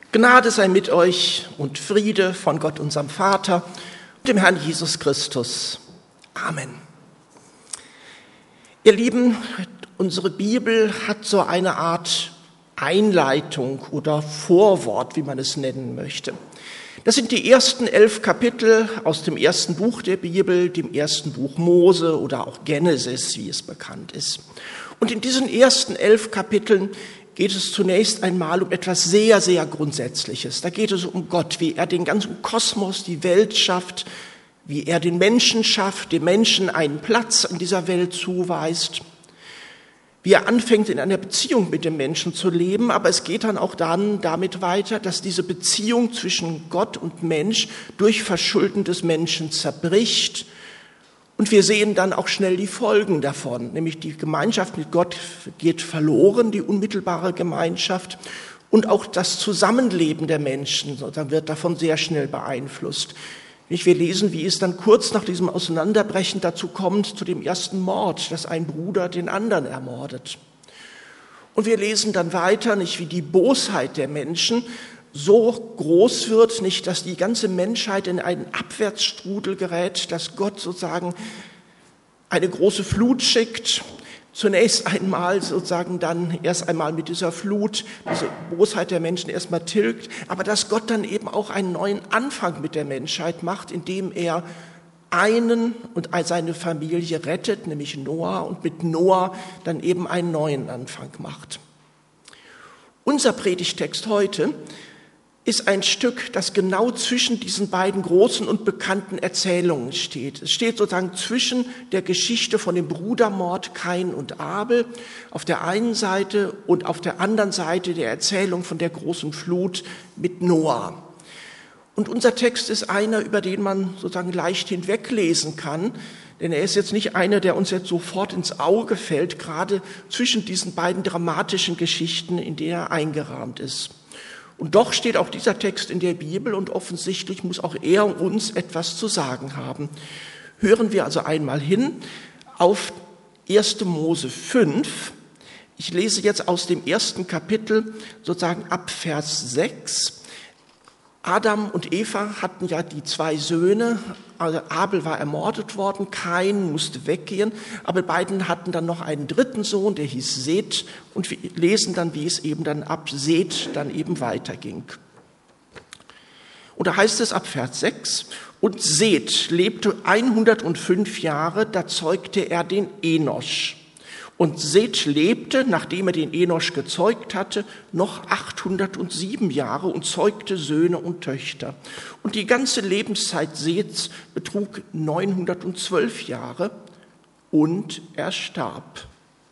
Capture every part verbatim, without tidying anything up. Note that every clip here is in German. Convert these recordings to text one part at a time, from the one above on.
Gnade sei mit euch und Friede von Gott, unserem Vater und dem Herrn Jesus Christus. Amen. Ihr Lieben, unsere Bibel hat so eine Art Einleitung oder Vorwort, wie man es nennen möchte. Das sind die ersten elf Kapitel aus dem ersten Buch der Bibel, dem ersten Buch Mose oder auch Genesis, wie es bekannt ist. Und in diesen ersten elf Kapiteln geht es zunächst einmal um etwas sehr, sehr Grundsätzliches. Da geht es um Gott, wie er den ganzen Kosmos, die Welt schafft, wie er den Menschen schafft, dem Menschen einen Platz in dieser Welt zuweist, wie er anfängt, in einer Beziehung mit dem Menschen zu leben. Aber es geht dann auch dann damit weiter, dass diese Beziehung zwischen Gott und Mensch durch Verschulden des Menschen zerbricht. Und wir sehen dann auch schnell die Folgen davon, nämlich die Gemeinschaft mit Gott geht verloren, die unmittelbare Gemeinschaft, und auch das Zusammenleben der Menschen sozusagen wird davon sehr schnell beeinflusst. Wir lesen, wie es dann kurz nach diesem Auseinanderbrechen dazu kommt, zu dem ersten Mord, dass ein Bruder den anderen ermordet. Und wir lesen dann weiter, nicht, wie die Bosheit der Menschen so groß wird, nicht, dass die ganze Menschheit in einen Abwärtsstrudel gerät, dass Gott sozusagen eine große Flut schickt, zunächst einmal sozusagen dann erst einmal mit dieser Flut diese Bosheit der Menschen erstmal tilgt, aber dass Gott dann eben auch einen neuen Anfang mit der Menschheit macht, indem er einen und seine Familie rettet, nämlich Noah, und mit Noah dann eben einen neuen Anfang macht. Unser Predigtext heute ist ein Stück, das genau zwischen diesen beiden großen und bekannten Erzählungen steht. Es steht sozusagen zwischen der Geschichte von dem Brudermord Kain und Abel auf der einen Seite und auf der anderen Seite der Erzählung von der großen Flut mit Noah. Und unser Text ist einer, über den man sozusagen leicht hinweglesen kann, denn er ist jetzt nicht einer, der uns jetzt sofort ins Auge fällt, gerade zwischen diesen beiden dramatischen Geschichten, in denen er eingerahmt ist. Und doch steht auch dieser Text in der Bibel und offensichtlich muss auch er uns etwas zu sagen haben. Hören wir also einmal hin auf erster Mose fünf. Ich lese jetzt aus dem ersten Kapitel sozusagen ab Vers sechs. Adam und Eva hatten ja die zwei Söhne, also Abel war ermordet worden, Kain musste weggehen, aber beiden hatten dann noch einen dritten Sohn, der hieß Seth, und wir lesen dann, wie es eben dann ab Seth dann eben weiterging. Und da heißt es ab Vers sechs, und Seth lebte hundertfünf Jahre, da zeugte er den Enosch. Und Seth lebte, nachdem er den Enosch gezeugt hatte, noch achthundertsieben Jahre und zeugte Söhne und Töchter. Und die ganze Lebenszeit Seths betrug neunhundertzwölf Jahre und er starb.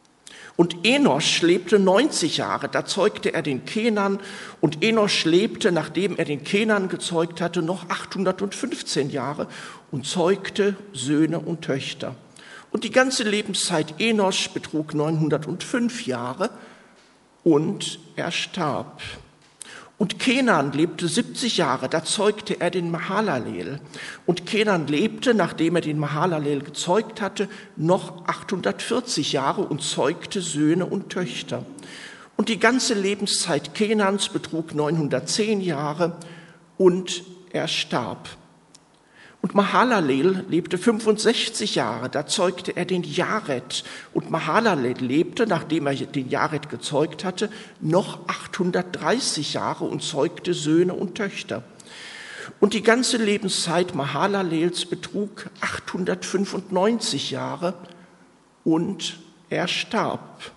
Und Enosch lebte neunzig Jahre, da zeugte er den Kenan. Und Enosch lebte, nachdem er den Kenan gezeugt hatte, noch achthundertfünfzehn Jahre und zeugte Söhne und Töchter. Und die ganze Lebenszeit Enosch betrug neunhundertfünf Jahre und er starb. Und Kenan lebte siebzig Jahre, da zeugte er den Mahalalel. Und Kenan lebte, nachdem er den Mahalalel gezeugt hatte, noch achthundertvierzig Jahre und zeugte Söhne und Töchter. Und die ganze Lebenszeit Kenans betrug neunhundertzehn Jahre und er starb. Und Mahalalel lebte fünfundsechzig Jahre, da zeugte er den Jared. Und Mahalalel lebte, nachdem er den Jared gezeugt hatte, noch achthundertdreißig Jahre und zeugte Söhne und Töchter. Und die ganze Lebenszeit Mahalalels betrug achthundertfünfundneunzig Jahre und er starb.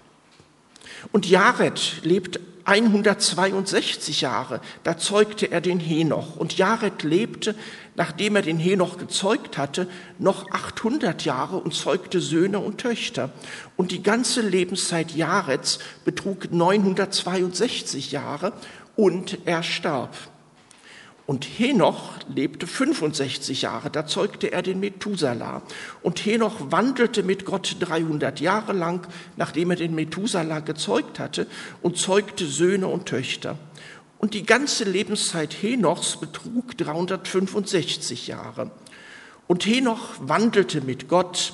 Und Jared lebte hundertzweiundsechzig Jahre, da zeugte er den Henoch. Und Jared lebte, nachdem er den Henoch gezeugt hatte, noch achthundert Jahre und zeugte Söhne und Töchter. Und die ganze Lebenszeit Jareds betrug neunhundertzweiundsechzig Jahre und er starb. Und Henoch lebte fünfundsechzig Jahre, da zeugte er den Methuselah. Und Henoch wandelte mit Gott dreihundert Jahre lang, nachdem er den Methuselah gezeugt hatte, und zeugte Söhne und Töchter. Und die ganze Lebenszeit Henochs betrug dreihundertfünfundsechzig Jahre. Und Henoch wandelte mit Gott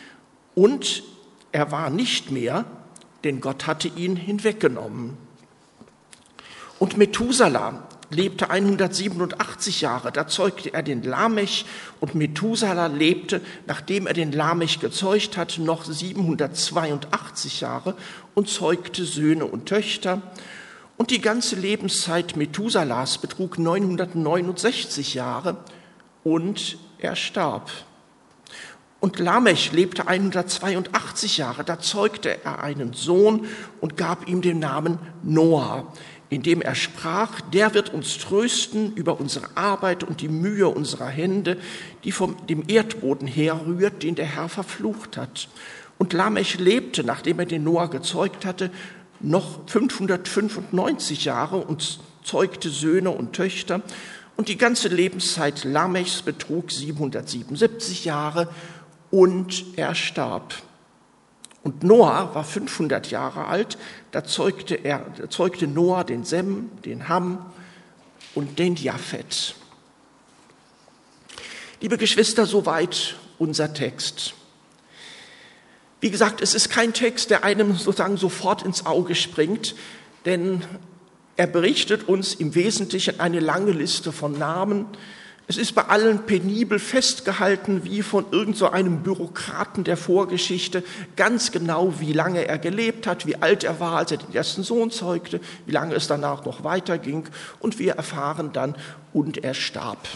und er war nicht mehr, denn Gott hatte ihn hinweggenommen. Und Methuselah lebte hundertsiebenundachtzig Jahre, da zeugte er den Lamech, und Methuselah lebte, nachdem er den Lamech gezeugt hatte, noch siebenhundertzweiundachtzig Jahre und zeugte Söhne und Töchter. Und die ganze Lebenszeit Methuselahs betrug neunhundertneunundsechzig Jahre und er starb. Und Lamech lebte hundertzweiundachtzig Jahre, da zeugte er einen Sohn und gab ihm den Namen Noah, indem er sprach, der wird uns trösten über unsere Arbeit und die Mühe unserer Hände, die vom dem Erdboden herrührt, den der Herr verflucht hat. Und Lamech lebte, nachdem er den Noah gezeugt hatte, noch fünfhundertfünfundneunzig Jahre und zeugte Söhne und Töchter. Und die ganze Lebenszeit Lamechs betrug siebenhundertsiebenundsiebzig Jahre und er starb. Und Noah war fünfhundert Jahre alt, da zeugte, er, da zeugte Noah den Sem, den Ham und den Japhet. Liebe Geschwister, soweit unser Text. Wie gesagt, es ist kein Text, der einem sozusagen sofort ins Auge springt, denn er berichtet uns im Wesentlichen eine lange Liste von Namen. Es ist bei allen penibel festgehalten, wie von irgend so einem Bürokraten der Vorgeschichte, ganz genau, wie lange er gelebt hat, wie alt er war, als er den ersten Sohn zeugte, wie lange es danach noch weiterging, und wir erfahren dann, und er starb.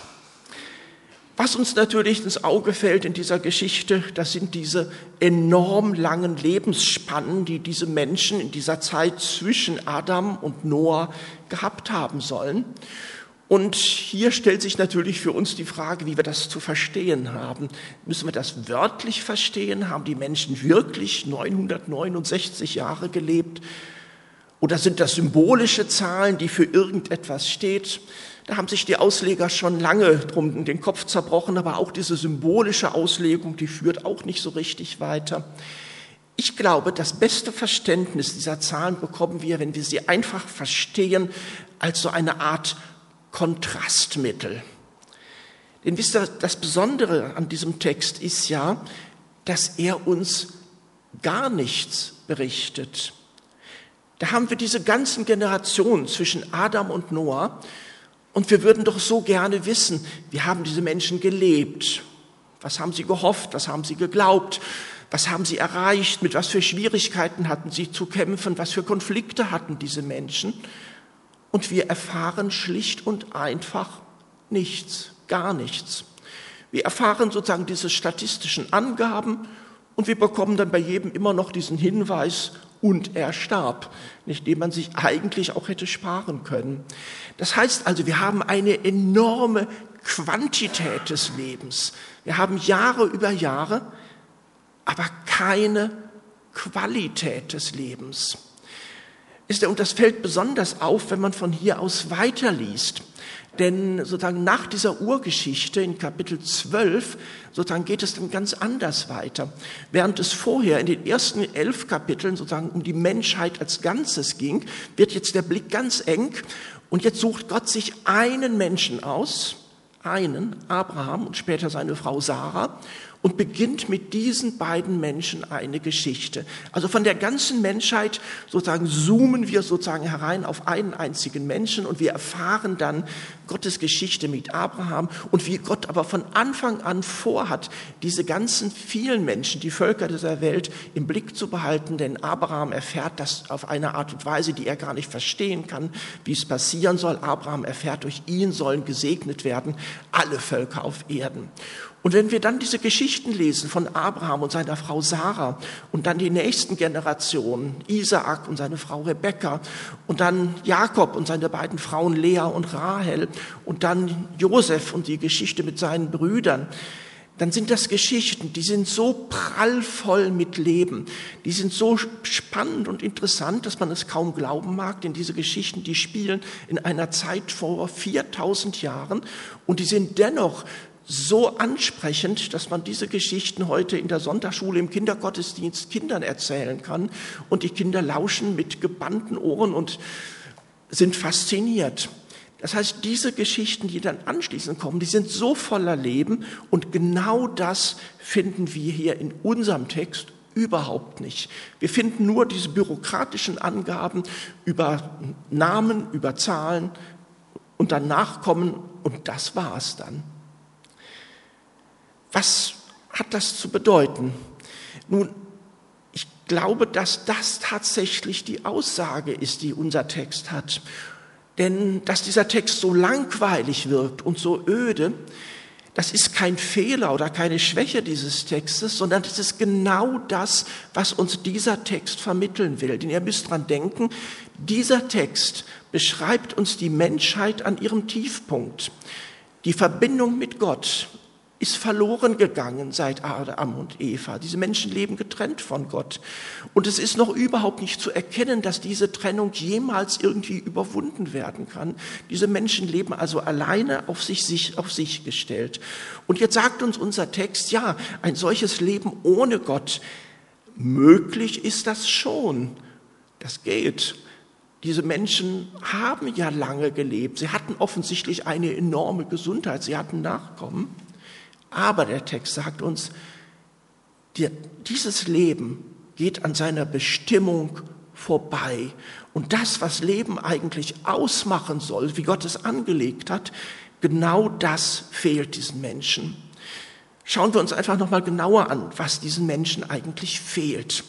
Was uns natürlich ins Auge fällt in dieser Geschichte, das sind diese enorm langen Lebensspannen, die diese Menschen in dieser Zeit zwischen Adam und Noah gehabt haben sollen. Und hier stellt sich natürlich für uns die Frage, wie wir das zu verstehen haben. Müssen wir das wörtlich verstehen? Haben die Menschen wirklich neunhundertneunundsechzig Jahre gelebt? Oder sind das symbolische Zahlen, die für irgendetwas steht? Da haben sich die Ausleger schon lange drum den Kopf zerbrochen, aber auch diese symbolische Auslegung, die führt auch nicht so richtig weiter. Ich glaube, das beste Verständnis dieser Zahlen bekommen wir, wenn wir sie einfach verstehen als so eine Art Kontrastmittel. Denn wisst ihr, das Besondere an diesem Text ist ja, dass er uns gar nichts berichtet. Da haben wir diese ganzen Generationen zwischen Adam und Noah und wir würden doch so gerne wissen, wie haben diese Menschen gelebt? Was haben sie gehofft? Was haben sie geglaubt? Was haben sie erreicht? Mit was für Schwierigkeiten hatten sie zu kämpfen? Was für Konflikte hatten diese Menschen? Und wir erfahren schlicht und einfach nichts, gar nichts. Wir erfahren sozusagen diese statistischen Angaben und wir bekommen dann bei jedem immer noch diesen Hinweis, und er starb, nicht, den man sich eigentlich auch hätte sparen können. Das heißt also, wir haben eine enorme Quantität des Lebens. Wir haben Jahre über Jahre, aber keine Qualität des Lebens. Und das fällt besonders auf, wenn man von hier aus weiterliest. Denn sozusagen nach dieser Urgeschichte in Kapitel zwölf sozusagen geht es dann ganz anders weiter. Während es vorher in den ersten elf Kapiteln sozusagen um die Menschheit als Ganzes ging, wird jetzt der Blick ganz eng und jetzt sucht Gott sich einen Menschen aus, einen, Abraham und später seine Frau Sarah, und beginnt mit diesen beiden Menschen eine Geschichte. Also von der ganzen Menschheit sozusagen zoomen wir sozusagen herein auf einen einzigen Menschen und wir erfahren dann Gottes Geschichte mit Abraham und wie Gott aber von Anfang an vorhat, diese ganzen vielen Menschen, die Völker dieser Welt im Blick zu behalten, denn Abraham erfährt das auf eine Art und Weise, die er gar nicht verstehen kann, wie es passieren soll. Abraham erfährt, durch ihn sollen gesegnet werden alle Völker auf Erden. Und wenn wir dann diese Geschichten lesen von Abraham und seiner Frau Sarah und dann die nächsten Generationen, Isaak und seine Frau Rebekka und dann Jakob und seine beiden Frauen Lea und Rahel und dann Josef und die Geschichte mit seinen Brüdern, dann sind das Geschichten, die sind so prallvoll mit Leben, die sind so spannend und interessant, dass man es kaum glauben mag, denn diese Geschichten, die spielen in einer Zeit vor viertausend Jahren und die sind dennoch so ansprechend, dass man diese Geschichten heute in der Sonntagsschule im Kindergottesdienst Kindern erzählen kann und die Kinder lauschen mit gebannten Ohren und sind fasziniert. Das heißt, diese Geschichten, die dann anschließend kommen, die sind so voller Leben und genau das finden wir hier in unserem Text überhaupt nicht. Wir finden nur diese bürokratischen Angaben über Namen, über Zahlen und dann Nachkommen und das war's dann. Was hat das zu bedeuten? Nun, ich glaube, dass das tatsächlich die Aussage ist, die unser Text hat. Denn dass dieser Text so langweilig wirkt und so öde, das ist kein Fehler oder keine Schwäche dieses Textes, sondern es ist genau das, was uns dieser Text vermitteln will. Denn ihr müsst dran denken, dieser Text beschreibt uns die Menschheit an ihrem Tiefpunkt. Die Verbindung mit Gott ist verloren gegangen seit Adam und Eva. Diese Menschen leben getrennt von Gott. Und es ist noch überhaupt nicht zu erkennen, dass diese Trennung jemals irgendwie überwunden werden kann. Diese Menschen leben also alleine auf sich, sich, auf sich gestellt. Und jetzt sagt uns unser Text, ja, ein solches Leben ohne Gott, möglich ist das schon. Das geht. Diese Menschen haben ja lange gelebt. Sie hatten offensichtlich eine enorme Gesundheit. Sie hatten Nachkommen. Aber der Text sagt uns, die, dieses Leben geht an seiner Bestimmung vorbei. Und das, was Leben eigentlich ausmachen soll, wie Gott es angelegt hat, genau das fehlt diesen Menschen. Schauen wir uns einfach nochmal genauer an, was diesen Menschen eigentlich fehlt.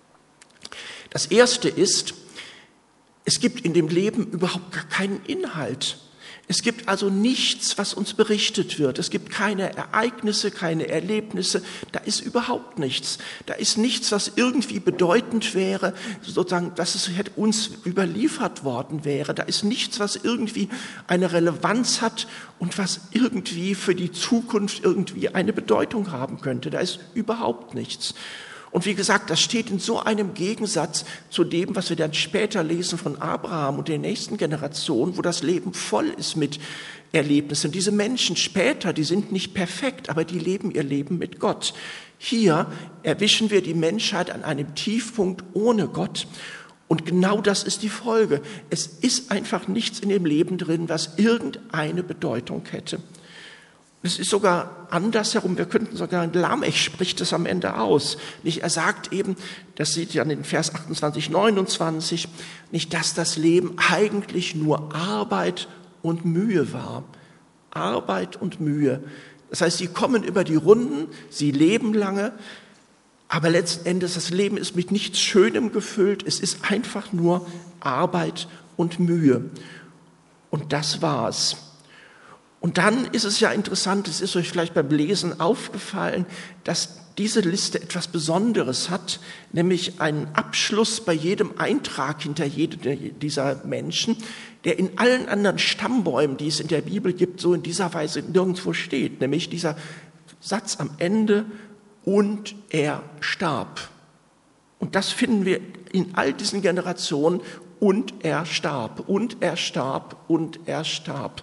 Das Erste ist, es gibt in dem Leben überhaupt gar keinen Inhalt. Es gibt also nichts, was uns berichtet wird. Es gibt keine Ereignisse, keine Erlebnisse. Da ist überhaupt nichts. Da ist nichts, was irgendwie bedeutend wäre, sozusagen, dass es uns überliefert worden wäre. Da ist nichts, was irgendwie eine Relevanz hat und was irgendwie für die Zukunft irgendwie eine Bedeutung haben könnte. Da ist überhaupt nichts. Und wie gesagt, das steht in so einem Gegensatz zu dem, was wir dann später lesen von Abraham und der nächsten Generation, wo das Leben voll ist mit Erlebnissen. Diese Menschen später, die sind nicht perfekt, aber die leben ihr Leben mit Gott. Hier erwischen wir die Menschheit an einem Tiefpunkt ohne Gott. Und genau das ist die Folge. Es ist einfach nichts in dem Leben drin, was irgendeine Bedeutung hätte. Es ist sogar andersherum, wir könnten sogar, Lamech spricht es am Ende aus. Nicht, er sagt eben, das seht ihr an den Vers achtundzwanzig, neunundzwanzig, nicht, dass das Leben eigentlich nur Arbeit und Mühe war. Arbeit und Mühe. Das heißt, sie kommen über die Runden, sie leben lange, aber letzten Endes, das Leben ist mit nichts Schönem gefüllt, es ist einfach nur Arbeit und Mühe. Und das war's. Und dann ist es ja interessant, es ist euch vielleicht beim Lesen aufgefallen, dass diese Liste etwas Besonderes hat, nämlich einen Abschluss bei jedem Eintrag hinter jedem dieser Menschen, der in allen anderen Stammbäumen, die es in der Bibel gibt, so in dieser Weise nirgendwo steht, nämlich dieser Satz am Ende, und er starb. Und das finden wir in all diesen Generationen, und er starb, und er starb, und er starb.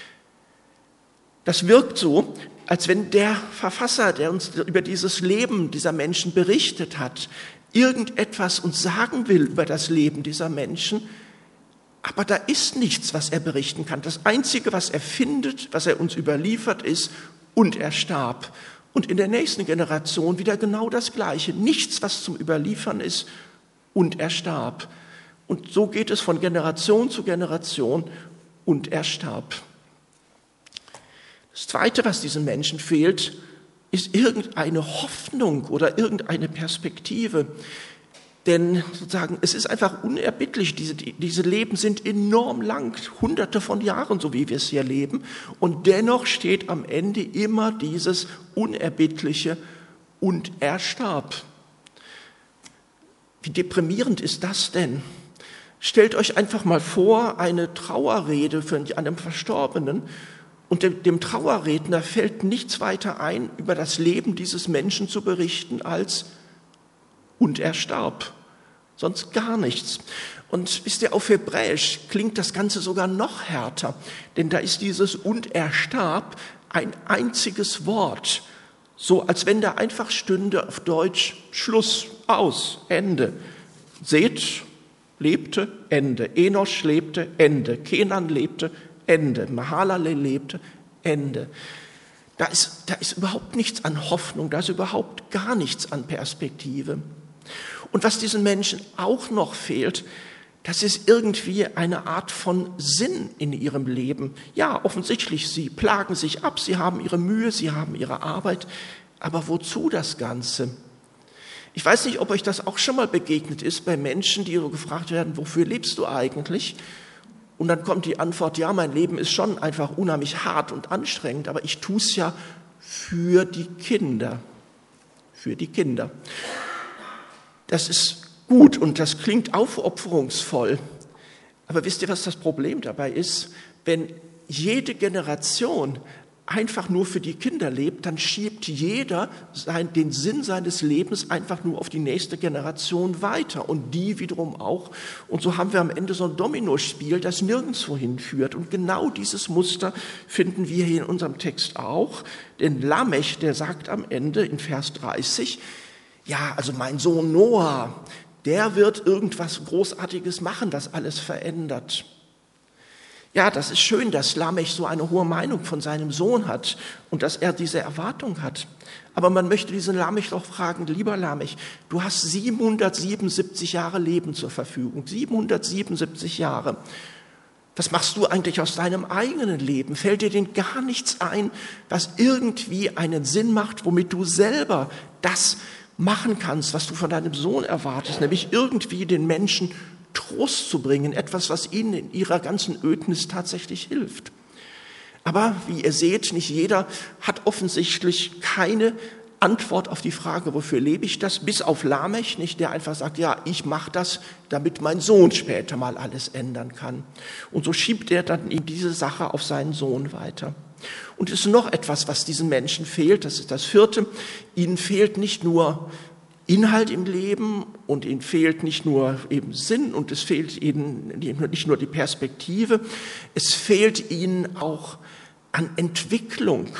Das wirkt so, als wenn der Verfasser, der uns über dieses Leben dieser Menschen berichtet hat, irgendetwas uns sagen will über das Leben dieser Menschen, aber da ist nichts, was er berichten kann. Das Einzige, was er findet, was er uns überliefert, ist, und er starb. Und in der nächsten Generation wieder genau das Gleiche. Nichts, was zum Überliefern ist, und er starb. Und so geht es von Generation zu Generation, und er starb. Das Zweite, was diesen Menschen fehlt, ist irgendeine Hoffnung oder irgendeine Perspektive. Denn sozusagen, es ist einfach unerbittlich, diese, diese Leben sind enorm lang, hunderte von Jahren, so wie wir es hier leben. Und dennoch steht am Ende immer dieses Unerbittliche, und er starb. Wie deprimierend ist das denn? Stellt euch einfach mal vor, eine Trauerrede für einen Verstorbenen, und dem, dem Trauerredner fällt nichts weiter ein, über das Leben dieses Menschen zu berichten, als und er starb. Sonst gar nichts. Und wisst ihr, auf Hebräisch klingt das Ganze sogar noch härter, denn da ist dieses und er starb ein einziges Wort, so als wenn da einfach stünde auf Deutsch Schluss, aus, Ende. Seht, lebte, Ende. Enosch lebte, Ende. Kenan lebte, Ende. Mahalalel lebte, Ende. Da ist, da ist überhaupt nichts an Hoffnung, da ist überhaupt gar nichts an Perspektive. Und was diesen Menschen auch noch fehlt, Das ist irgendwie eine Art von Sinn in ihrem Leben. Ja, offensichtlich, sie plagen sich ab, sie haben ihre Mühe, sie haben ihre Arbeit. Aber wozu das Ganze? Ich weiß nicht, ob euch das auch schon mal begegnet ist bei Menschen, die so gefragt werden, wofür lebst du eigentlich? Und dann kommt die Antwort, ja, mein Leben ist schon einfach unheimlich hart und anstrengend, aber ich tue es ja für die Kinder. Für die Kinder. Das ist gut und das klingt aufopferungsvoll. Aber wisst ihr, was das Problem dabei ist? Wenn jede Generation einfach nur für die Kinder lebt, dann schiebt jeder sein, den Sinn seines Lebens einfach nur auf die nächste Generation weiter und die wiederum auch. Und so haben wir am Ende so ein Dominospiel, das nirgendwo hinführt. Und genau dieses Muster finden wir hier in unserem Text auch. Denn Lamech, der sagt am Ende in Vers dreißig, ja, also mein Sohn Noah, der wird irgendwas Großartiges machen, das alles verändert. Ja, das ist schön, dass Lamech so eine hohe Meinung von seinem Sohn hat und dass er diese Erwartung hat. Aber man möchte diesen Lamech doch fragen, lieber Lamech, du hast siebenhundertsiebenundsiebzig Jahre Leben zur Verfügung, siebenhundertsiebenundsiebzig Jahre. Was machst du eigentlich aus deinem eigenen Leben? Fällt dir denn gar nichts ein, was irgendwie einen Sinn macht, womit du selber das machen kannst, was du von deinem Sohn erwartest, nämlich irgendwie den Menschen Trost zu bringen, etwas, was ihnen in ihrer ganzen Ödnis tatsächlich hilft. Aber wie ihr seht, nicht jeder hat offensichtlich keine Antwort auf die Frage, wofür lebe ich das, bis auf Lamech, nicht, der einfach sagt, ja, ich mache das, damit mein Sohn später mal alles ändern kann. Und so schiebt er dann eben diese Sache auf seinen Sohn weiter. Und es ist noch etwas, was diesen Menschen fehlt, das ist das vierte, ihnen fehlt nicht nur Inhalt im Leben und ihnen fehlt nicht nur eben Sinn und es fehlt ihnen nicht nur die Perspektive, es fehlt ihnen auch an Entwicklung.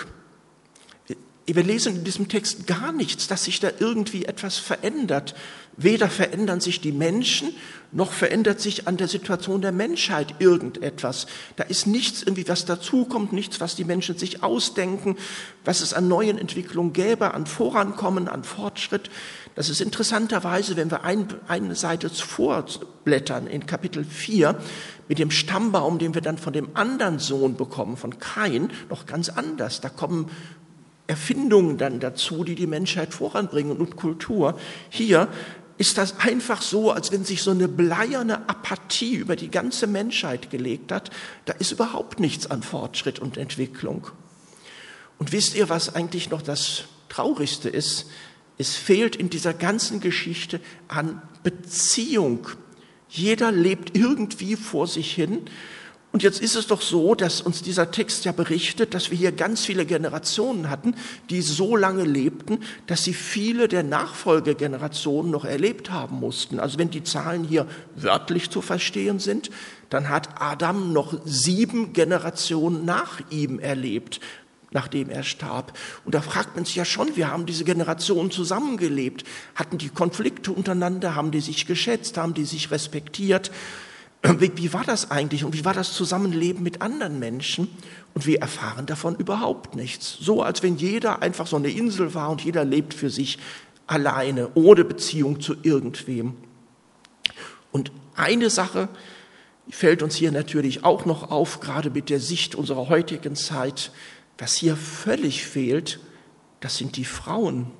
Wir lesen in diesem Text gar nichts, dass sich da irgendwie etwas verändert. Weder verändern sich die Menschen, noch verändert sich an der Situation der Menschheit irgendetwas. Da ist nichts irgendwie, was dazukommt, nichts, was die Menschen sich ausdenken, was es an neuen Entwicklungen gäbe, an Vorankommen, an Fortschritt. Das ist interessanterweise, wenn wir ein, eine Seite vorblättern in Kapitel vier mit dem Stammbaum, den wir dann von dem anderen Sohn bekommen, von Kain, noch ganz anders. Da kommen Erfindungen dann dazu, die die Menschheit voranbringen und Kultur. Hier ist das einfach so, als wenn sich so eine bleierne Apathie über die ganze Menschheit gelegt hat. Da ist überhaupt nichts an Fortschritt und Entwicklung. Und wisst ihr, was eigentlich noch das Traurigste ist? Es fehlt in dieser ganzen Geschichte an Beziehung. Jeder lebt irgendwie vor sich hin. Und jetzt ist es doch so, dass uns dieser Text ja berichtet, dass wir hier ganz viele Generationen hatten, die so lange lebten, dass sie viele der Nachfolgegenerationen noch erlebt haben mussten. Also wenn die Zahlen hier wörtlich zu verstehen sind, dann hat Adam noch sieben Generationen nach ihm erlebt, nachdem er starb. Und da fragt man sich ja schon, wir haben diese Generationen zusammengelebt, hatten die Konflikte untereinander, haben die sich geschätzt, haben die sich respektiert. Wie, wie war das eigentlich und wie war das Zusammenleben mit anderen Menschen? Und wir erfahren davon überhaupt nichts. So, als wenn jeder einfach so eine Insel war und jeder lebt für sich alleine, ohne Beziehung zu irgendwem. Und eine Sache fällt uns hier natürlich auch noch auf, gerade mit der Sicht unserer heutigen Zeit. Was hier völlig fehlt, das sind die Frauen.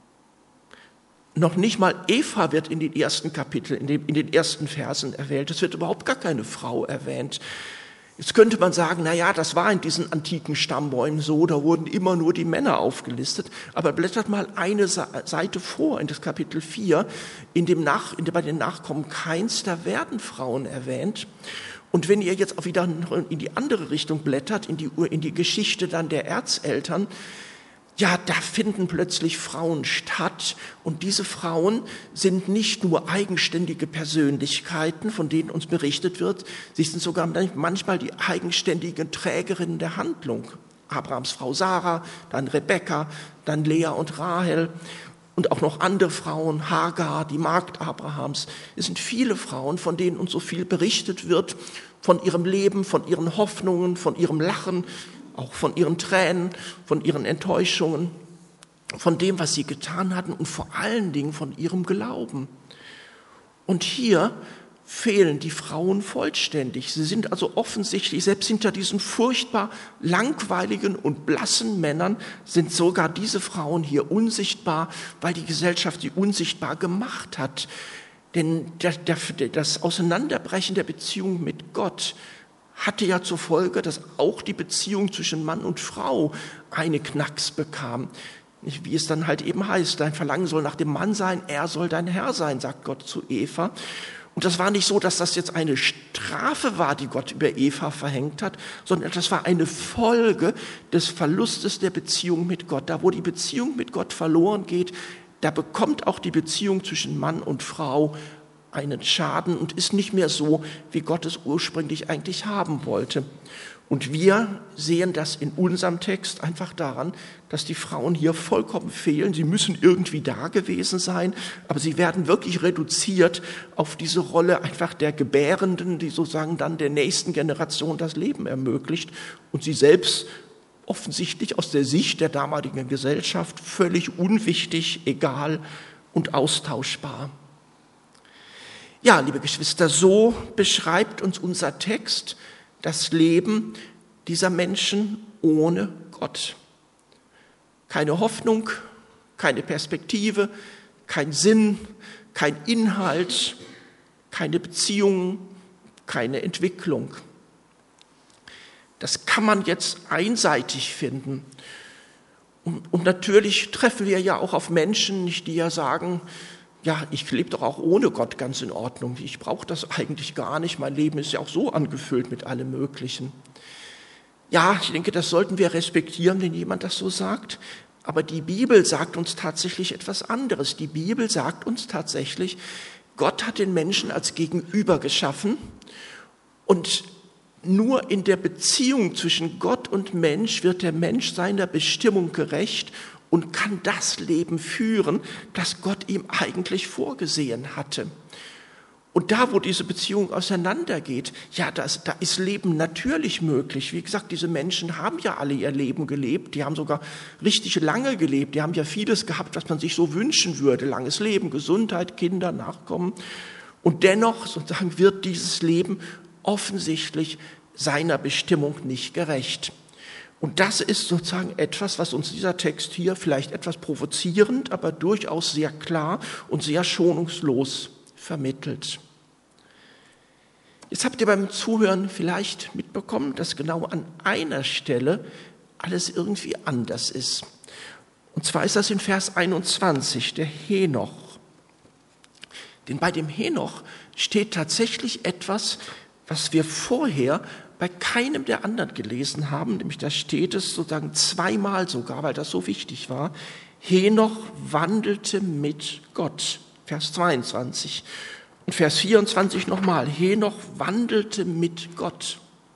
Noch nicht mal Eva wird in den ersten Kapiteln, in, dem, in den ersten Versen erwähnt. Es wird überhaupt gar keine Frau erwähnt. Jetzt könnte man sagen, na ja, das war in diesen antiken Stammbäumen so, da wurden immer nur die Männer aufgelistet. Aber blättert mal eine Seite vor in das Kapitel vier, in dem Nach, in dem, bei den Nachkommen Kains, da werden Frauen erwähnt. Und wenn ihr jetzt auch wieder in die andere Richtung blättert, in die, in die Geschichte dann der Erzeltern, ja, da finden plötzlich Frauen statt und diese Frauen sind nicht nur eigenständige Persönlichkeiten, von denen uns berichtet wird, sie sind sogar manchmal die eigenständigen Trägerinnen der Handlung. Abrahams Frau Sarah, dann Rebekka, dann Lea und Rahel und auch noch andere Frauen, Hagar, die Magd Abrahams. Es sind viele Frauen, von denen uns so viel berichtet wird, von ihrem Leben, von ihren Hoffnungen, von ihrem Lachen, auch von ihren Tränen, von ihren Enttäuschungen, von dem, was sie getan hatten und vor allen Dingen von ihrem Glauben. Und hier fehlen die Frauen vollständig. Sie sind also offensichtlich, selbst hinter diesen furchtbar langweiligen und blassen Männern sind sogar diese Frauen hier unsichtbar, weil die Gesellschaft sie unsichtbar gemacht hat. Denn das Auseinanderbrechen der Beziehung mit Gott hatte ja zur Folge, dass auch die Beziehung zwischen Mann und Frau eine Knacks bekam. Wie es dann halt eben heißt, dein Verlangen soll nach dem Mann sein, er soll dein Herr sein, sagt Gott zu Eva. Und das war nicht so, dass das jetzt eine Strafe war, die Gott über Eva verhängt hat, sondern das war eine Folge des Verlustes der Beziehung mit Gott. Da, wo die Beziehung mit Gott verloren geht, da bekommt auch die Beziehung zwischen Mann und Frau einen Schaden und ist nicht mehr so, wie Gott es ursprünglich eigentlich haben wollte. Und wir sehen das in unserem Text einfach daran, dass die Frauen hier vollkommen fehlen. Sie müssen irgendwie da gewesen sein, aber sie werden wirklich reduziert auf diese Rolle einfach der Gebärenden, die sozusagen dann der nächsten Generation das Leben ermöglicht. Und sie selbst offensichtlich aus der Sicht der damaligen Gesellschaft völlig unwichtig, egal und austauschbar. Ja, liebe Geschwister, so beschreibt uns unser Text das Leben dieser Menschen ohne Gott. Keine Hoffnung, keine Perspektive, kein Sinn, kein Inhalt, keine Beziehungen, keine Entwicklung. Das kann man jetzt einseitig finden. Und, und natürlich treffen wir ja auch auf Menschen, die ja sagen, ja, ich lebe doch auch ohne Gott ganz in Ordnung. Ich brauche das eigentlich gar nicht. Mein Leben ist ja auch so angefüllt mit allem Möglichen. Ja, ich denke, das sollten wir respektieren, wenn jemand das so sagt. Aber die Bibel sagt uns tatsächlich etwas anderes. Die Bibel sagt uns tatsächlich, Gott hat den Menschen als Gegenüber geschaffen und nur in der Beziehung zwischen Gott und Mensch wird der Mensch seiner Bestimmung gerecht und kann das Leben führen, das Gott ihm eigentlich vorgesehen hatte. Und da, wo diese Beziehung auseinandergeht, ja, das, da ist Leben natürlich möglich. Wie gesagt, diese Menschen haben ja alle ihr Leben gelebt, die haben sogar richtig lange gelebt, die haben ja vieles gehabt, was man sich so wünschen würde, langes Leben, Gesundheit, Kinder, Nachkommen. Und dennoch sozusagen wird dieses Leben offensichtlich seiner Bestimmung nicht gerecht. Und das ist sozusagen etwas, was uns dieser Text hier vielleicht etwas provozierend, aber durchaus sehr klar und sehr schonungslos vermittelt. Jetzt habt ihr beim Zuhören vielleicht mitbekommen, dass genau an einer Stelle alles irgendwie anders ist. Und zwar ist das in Vers einundzwanzig, der Henoch. Denn bei dem Henoch steht tatsächlich etwas, was wir vorher bei keinem der anderen gelesen haben, nämlich da steht es sozusagen zweimal sogar, weil das so wichtig war. Henoch wandelte mit Gott, Vers zweiundzwanzig. Und Vers vierundzwanzig nochmal, Henoch wandelte mit Gott.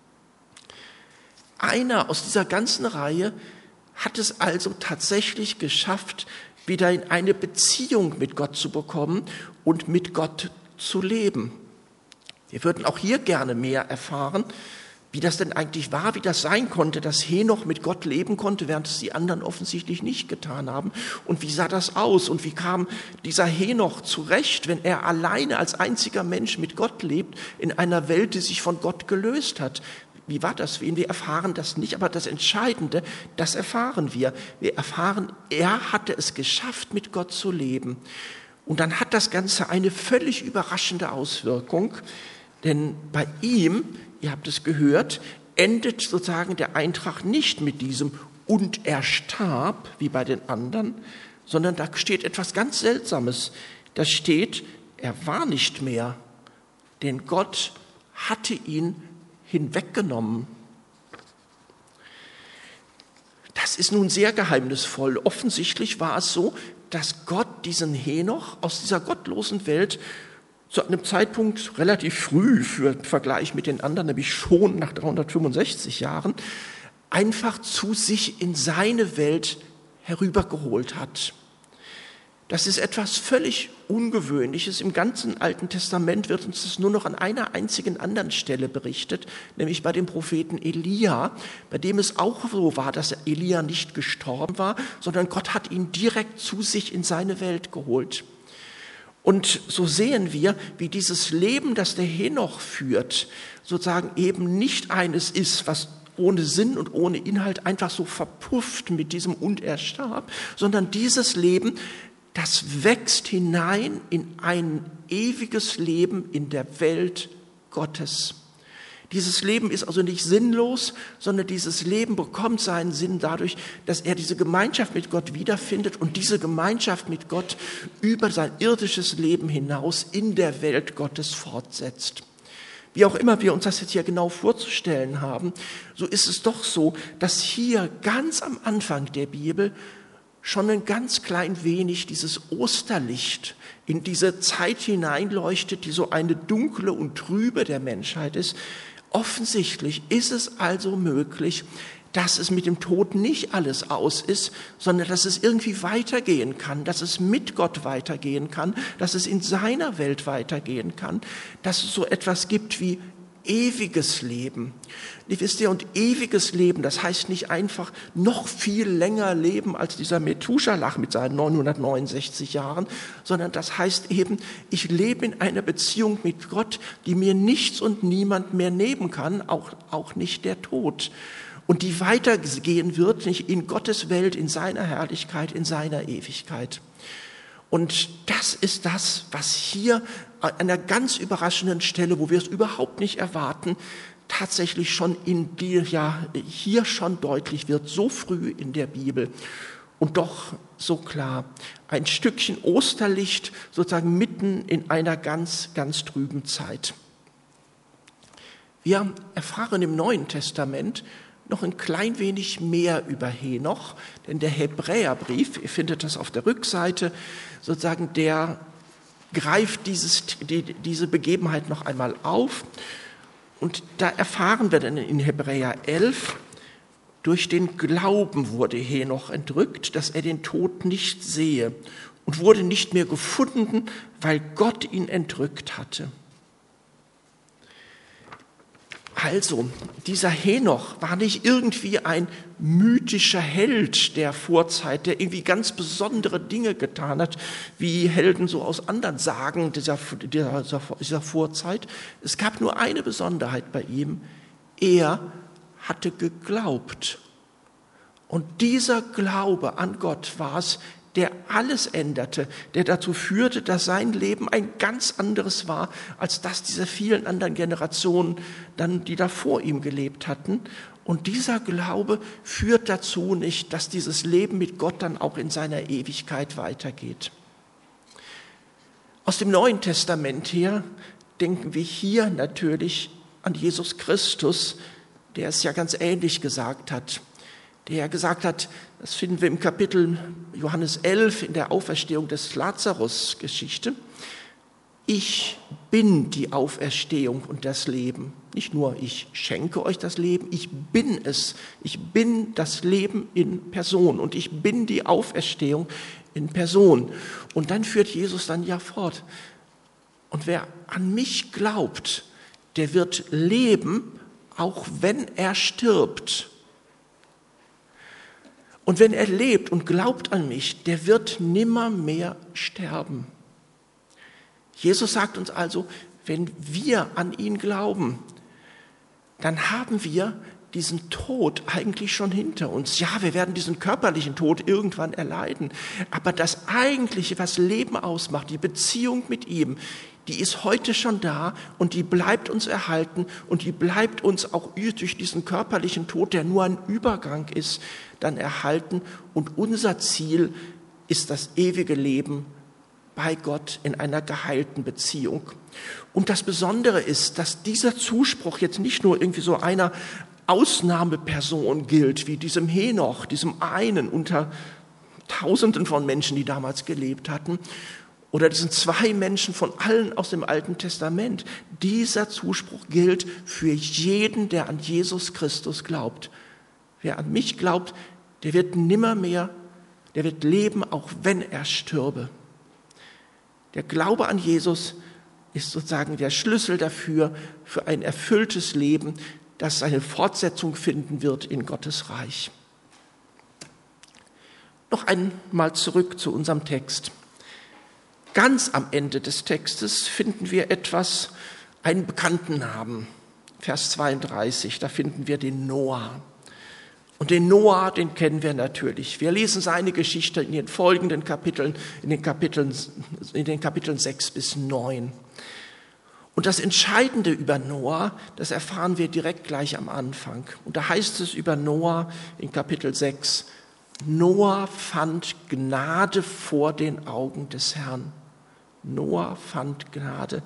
Einer aus dieser ganzen Reihe hat es also tatsächlich geschafft, wieder in eine Beziehung mit Gott zu bekommen und mit Gott zu leben. Wir würden auch hier gerne mehr erfahren, wie das denn eigentlich war, wie das sein konnte, dass Henoch mit Gott leben konnte, während es die anderen offensichtlich nicht getan haben. Und wie sah das aus? Und wie kam dieser Henoch zurecht, wenn er alleine als einziger Mensch mit Gott lebt, in einer Welt, die sich von Gott gelöst hat? Wie war das für ihn? Wir erfahren das nicht, aber das Entscheidende, das erfahren wir. Wir erfahren, er hatte es geschafft, mit Gott zu leben. Und dann hat das Ganze eine völlig überraschende Auswirkung, denn bei ihm, ihr habt es gehört, endet sozusagen der Eintrag nicht mit diesem und er starb, wie bei den anderen, sondern da steht etwas ganz Seltsames. Da steht, er war nicht mehr, denn Gott hatte ihn hinweggenommen. Das ist nun sehr geheimnisvoll. Offensichtlich war es so, dass Gott diesen Henoch aus dieser gottlosen Welt zu einem Zeitpunkt relativ früh für den Vergleich mit den anderen, nämlich schon nach dreihundertfünfundsechzig Jahren, einfach zu sich in seine Welt herübergeholt hat. Das ist etwas völlig Ungewöhnliches. Im ganzen Alten Testament wird uns das nur noch an einer einzigen anderen Stelle berichtet, nämlich bei dem Propheten Elia, bei dem es auch so war, dass Elia nicht gestorben war, sondern Gott hat ihn direkt zu sich in seine Welt geholt. Und so sehen wir, wie dieses Leben, das der Henoch führt, sozusagen eben nicht eines ist, was ohne Sinn und ohne Inhalt einfach so verpufft mit diesem und er starb, sondern dieses Leben, das wächst hinein in ein ewiges Leben in der Welt Gottes. Dieses Leben ist also nicht sinnlos, sondern dieses Leben bekommt seinen Sinn dadurch, dass er diese Gemeinschaft mit Gott wiederfindet und diese Gemeinschaft mit Gott über sein irdisches Leben hinaus in der Welt Gottes fortsetzt. Wie auch immer wir uns das jetzt hier genau vorzustellen haben, so ist es doch so, dass hier ganz am Anfang der Bibel schon ein ganz klein wenig dieses Osterlicht in diese Zeit hineinleuchtet, die so eine dunkle und trübe der Menschheit ist. Offensichtlich ist es also möglich, dass es mit dem Tod nicht alles aus ist, sondern dass es irgendwie weitergehen kann, dass es mit Gott weitergehen kann, dass es in seiner Welt weitergehen kann, dass es so etwas gibt wie ewiges Leben. Ihr wisst ja, und ewiges Leben, das heißt nicht einfach noch viel länger leben als dieser Methuselah mit seinen neunhundertneunundsechzig Jahren, sondern das heißt eben, ich lebe in einer Beziehung mit Gott, die mir nichts und niemand mehr nehmen kann, auch, auch nicht der Tod. Und die weitergehen wird, nicht in Gottes Welt, in seiner Herrlichkeit, in seiner Ewigkeit. Und das ist das, was hier an einer ganz überraschenden Stelle, wo wir es überhaupt nicht erwarten, tatsächlich schon in die, ja, hier schon deutlich wird, so früh in der Bibel. Und doch so klar, ein Stückchen Osterlicht sozusagen mitten in einer ganz, ganz trüben Zeit. Wir erfahren im Neuen Testament noch ein klein wenig mehr über Henoch, denn der Hebräerbrief, ihr findet das auf der Rückseite, sozusagen der greift dieses, die, diese Begebenheit noch einmal auf. Und da erfahren wir dann in Hebräer elf, durch den Glauben wurde Henoch entrückt, dass er den Tod nicht sehe und wurde nicht mehr gefunden, weil Gott ihn entrückt hatte. Also, dieser Henoch war nicht irgendwie ein mythischer Held der Vorzeit, der irgendwie ganz besondere Dinge getan hat, wie Helden so aus anderen Sagen dieser, dieser, dieser Vorzeit. Es gab nur eine Besonderheit bei ihm. Er hatte geglaubt. Und dieser Glaube an Gott war es, der alles änderte, der dazu führte, dass sein Leben ein ganz anderes war, als das dieser vielen anderen Generationen, dann, die da vor ihm gelebt hatten. Und dieser Glaube führt dazu nicht, dass dieses Leben mit Gott dann auch in seiner Ewigkeit weitergeht. Aus dem Neuen Testament her denken wir hier natürlich an Jesus Christus, der es ja ganz ähnlich gesagt hat. Der gesagt hat, das finden wir im Kapitel Johannes elf in der Auferstehung des Lazarus-Geschichte, ich bin die Auferstehung und das Leben. Nicht nur ich schenke euch das Leben, ich bin es. Ich bin das Leben in Person und ich bin die Auferstehung in Person. Und dann führt Jesus dann ja fort. Und wer an mich glaubt, der wird leben, auch wenn er stirbt. Und wenn er lebt und glaubt an mich, der wird nimmermehr sterben. Jesus sagt uns also, wenn wir an ihn glauben, dann haben wir diesen Tod eigentlich schon hinter uns. Ja, wir werden diesen körperlichen Tod irgendwann erleiden, aber das Eigentliche, was Leben ausmacht, die Beziehung mit ihm, die ist heute schon da und die bleibt uns erhalten und die bleibt uns auch durch diesen körperlichen Tod, der nur ein Übergang ist, dann erhalten. Und unser Ziel ist das ewige Leben bei Gott in einer geheilten Beziehung. Und das Besondere ist, dass dieser Zuspruch jetzt nicht nur irgendwie so einer Ausnahmeperson gilt, wie diesem Henoch, diesem einen unter Tausenden von Menschen, die damals gelebt hatten, oder diesen zwei Menschen von allen aus dem Alten Testament. Dieser Zuspruch gilt für jeden, der an Jesus Christus glaubt. Wer an mich glaubt, der wird nimmermehr, der wird leben, auch wenn er stürbe. Der Glaube an Jesus ist sozusagen der Schlüssel dafür, für ein erfülltes Leben, das seine Fortsetzung finden wird in Gottes Reich. Noch einmal zurück zu unserem Text. ganz am Ende des Textes finden wir etwas, einen bekannten Namen. Vers zweiunddreißig, da finden wir den Noah. Und den Noah, den kennen wir natürlich. Wir lesen seine Geschichte in den folgenden Kapiteln, in den Kapiteln, in den Kapiteln sechs bis neun. Und das Entscheidende über Noah, das erfahren wir direkt gleich am Anfang. Und da heißt es über Noah in Kapitel sechs, Noah fand Gnade vor den Augen des Herrn. Noah fand Gnade.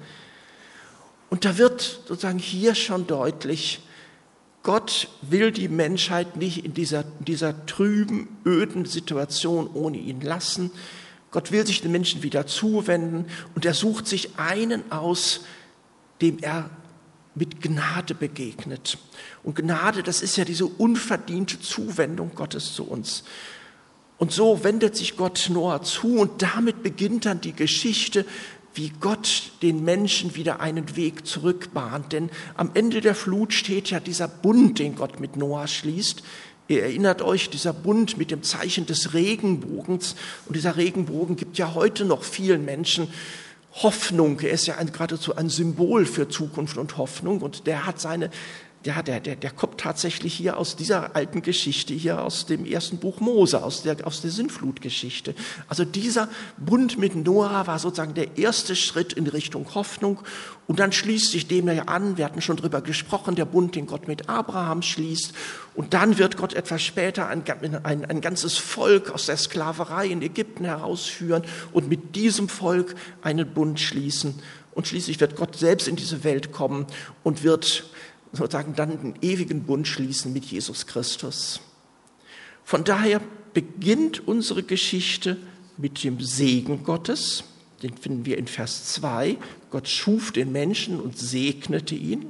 Und da wird sozusagen hier schon deutlich, Gott will die Menschheit nicht in dieser, dieser trüben, öden Situation ohne ihn lassen. Gott will sich den Menschen wieder zuwenden und er sucht sich einen aus, dem er mit Gnade begegnet. Und Gnade, das ist ja diese unverdiente Zuwendung Gottes zu uns. Und so wendet sich Gott Noah zu und damit beginnt dann die Geschichte, wie Gott den Menschen wieder einen Weg zurückbahnt. Denn am Ende der Flut steht ja dieser Bund, den Gott mit Noah schließt. Ihr erinnert euch, dieser Bund mit dem Zeichen des Regenbogens. Und dieser Regenbogen gibt ja heute noch vielen Menschen Hoffnung. Er ist ja ein, geradezu ein Symbol für Zukunft und Hoffnung. Und der hat seine, der, der, der, der kommt tatsächlich hier aus dieser alten Geschichte, hier aus dem ersten Buch Mose, aus der, aus der Sintflutgeschichte. Also dieser Bund mit Noah war sozusagen der erste Schritt in Richtung Hoffnung. Und dann schließt sich dem ja an, wir hatten schon drüber gesprochen, der Bund, den Gott mit Abraham schließt. Und dann wird Gott etwas später ein, ein, ein ganzes Volk aus der Sklaverei in Ägypten herausführen und mit diesem Volk einen Bund schließen. Und schließlich wird Gott selbst in diese Welt kommen und wird sozusagen dann den ewigen Bund schließen mit Jesus Christus. Von daher beginnt unsere Geschichte mit dem Segen Gottes. Den finden wir in Vers zwei. Gott schuf den Menschen und segnete ihn.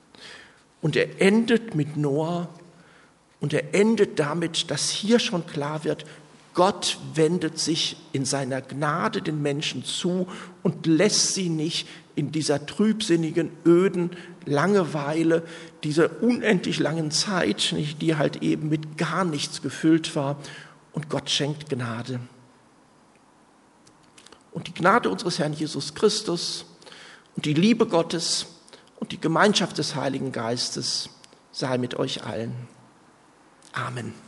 Und er endet mit Noah. Und er endet damit, dass hier schon klar wird, Gott wendet sich in seiner Gnade den Menschen zu und lässt sie nicht in dieser trübsinnigen, öden Langeweile, dieser unendlich langen Zeit, die halt eben mit gar nichts gefüllt war. Und Gott schenkt Gnade. Und die Gnade unseres Herrn Jesus Christus und die Liebe Gottes und die Gemeinschaft des Heiligen Geistes sei mit euch allen. Amen.